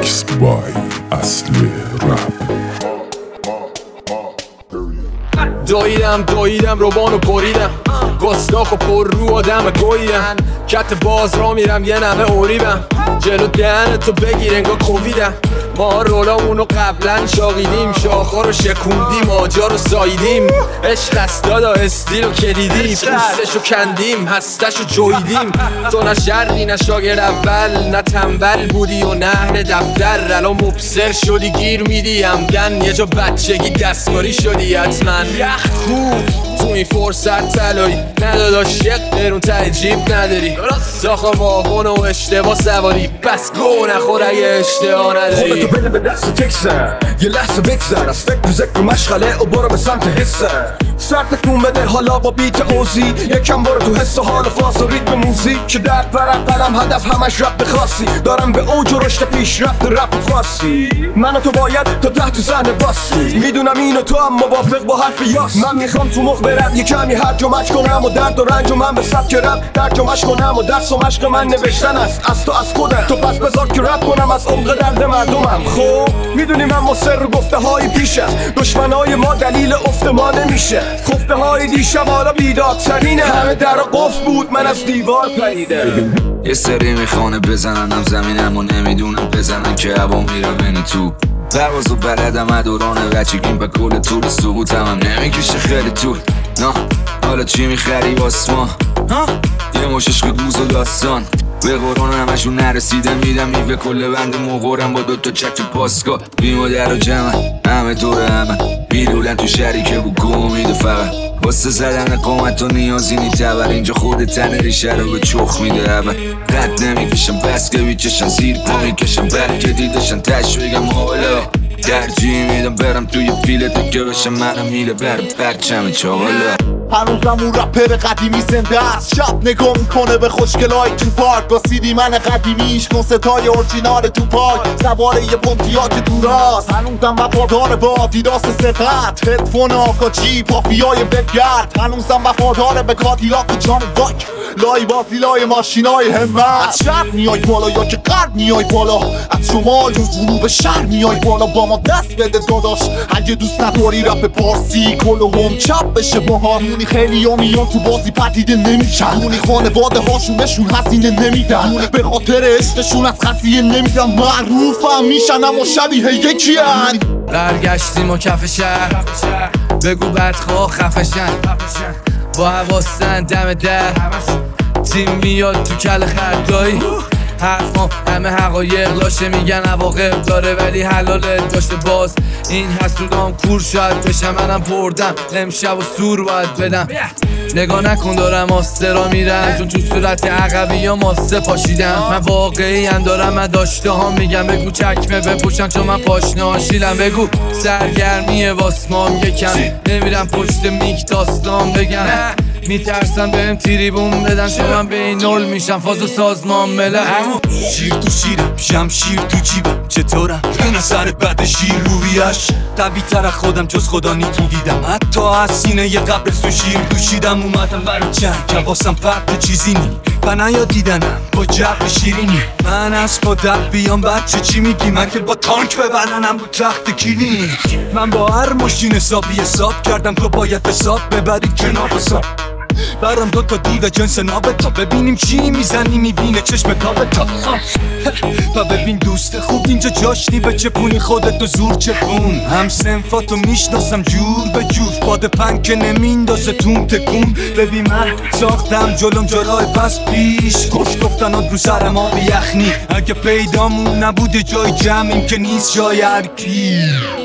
Mixed by اصل رپ. دویدم روبانو بریدم، گستاخ و پر رو آدم گویدم، کت باز را میرم یه نمه اوریبم، جلو دهنتو بگیر انگار کوویدم. ما رولامونو قبلا شاقیدیم، شاخا رو شکوندیم، آجا رو ساییدیم، عشق است دادا استیل رو کلیدیم، پوستشو کندیم هستشو جویدیم. تو نه شرقی نه شاگرد اول، نه تنبل بودی و نه دفتر، الان مبصر شدی گیر میدی همدن، یه جا بچگی دستکاری شدی حتما. تو این فرصت طلایی نداداش، یک قرون ته جیب نداری، ساخا واقعون و اشتباه سواری، بس گو نخور اگه اشتباه نداری. خودتو بده به دست تکسر، یه لحظه بگذر از فکر و ذکر و مشغله و برو به سمت حسه. سر تکون بده حالا با بیت اوزی، یکم برو تو حس و حال فاز و ریتم موزیک که در ورق قلم هدف همش رپ خاصی، دارم به اوج و رشد پیش رفت رپ خاصی. من و تو باید تا تحت صحنه باسی، میدونم اینو تو هم موافق با حرف یاس. من میخوام تو مخ برم یه کمی هرج و مچ کنم و درد و رنج و من به سبک رپ درک و مشق کنم و درس و مشق من نوشتن است از تو از خودت. تو پس بذار که رپ کنم از عمق درد مردمم. خب میدونی من مصر گفته های پیش است، دشمنای ما دلیل افت ما نمیشه. خفته های دیشب حالا بیدادترینه، همه در قفل بود من از دیوار پریده. یه سری میخوانه بزننم زمینم و نمیدونم بزنن که هوا میره بین تو پروازو بلدم دوران بچگیم به کل طول سقوطم هم نمیکشه خیلی طول. نه حالا چی میخری واس ما؟ یه مش عشق دوز و داستان به قرآن همشون نرسیده میدم میوه کل بند مغورم با دوتا چک پاسکا بی مادر و جمع همه دور همه بیرولن تو شریکه و گو میده فقط واسه زدن قامت و نیازی نیتبر اینجا خود تن ریشه رو به چخ میده اول قد نمیکشم بس که بیچشن زیر پا میکشم بلکه دیدشن تشویگم حالا ترجیح میدم برم توی پیلت که بشم منم میله برم پرچم چاوالا. هنوزم اون رپر قدیمی زنده است، شب نگاه میکنه به خوشگلای تو پارک با سیدی من قدیمیش کنستای اورجینال تو پارک سوار یه پونتیا که تو راست. هنوزم وفادار با دیداس سقط هدفون آکاچی پافیای بگرد، هنوزم وفادار به کادیلاک و جان داک لای با فیلای ماشینای همت. از شرق میای بالا یا که غرب میای بالا، از شمال و جنوب شهر میای بالا، با ما دست بده داداش اگه دوست نداری رپ پارسی کلو هم چپ بشه با هارمونی. خیلی ها میان تو بازی پدیده نمیشن، اونی خانواده هاشونشون هزینه نمیدن، به خاطر عشقشون از خسیه نمیدن، معروفم میشن اما شبیه یکی هن. برگشتیم و کف شهر بگو بدخواه خفشن، با حواستن دم در تیم میاد تو کل خردایی، حرفا همه حقایق لاشه میگن عواقب داره ولی حلاله داشته باز این حسودام کور شاید بشم. منم پردم امشب و سور باید بدم، نگاه نکن دارم آسترا میرم چون تو صورت عقبی یا ماسته پاشیدم. من واقعی دارم من داشته ها میگم بگو چکمه بپوشن چون من پاشنه شیلم، بگو سرگرمی واسمام یکم نمیرم پشت میک داستان بگم، میترسم بهم تریبون بدن چون من به این نول میشم فاز و سازمان ملل. شیر تو شیرم شمشیر تو جیبم چطورم این سر بد شیر رویش قوی تر خودم جز خدا نیتو دیدم، حتی از سینه یه قبل سو شیر دوشیدم اومدم برای جنگ واسم فرد چیزی نی بنا یا دیدنم با جب شیرینی. من از با دب بیام بچه چی میگی من که با تانک ببرنم رو تخت کلینی. من با هر ماشین حساب کردم تو باید حساب ببری کنار حساب برام دوتا دیده جنس نابتا ببینیم چی میزنی میبینه چشم تابتا. و ببین دوست خوب اینجا جاشنی به چپونی خودتو زور چپون، هم سنفاتو میشناسم جور به جور باد پنگ که نمیندازه تون تکون. ببین من ساختم جلوم جرای پس پیش کش گفتن رو سر ما بیخنی، اگه پیدامون نبوده جای جمعیم که نیست جای هر کی.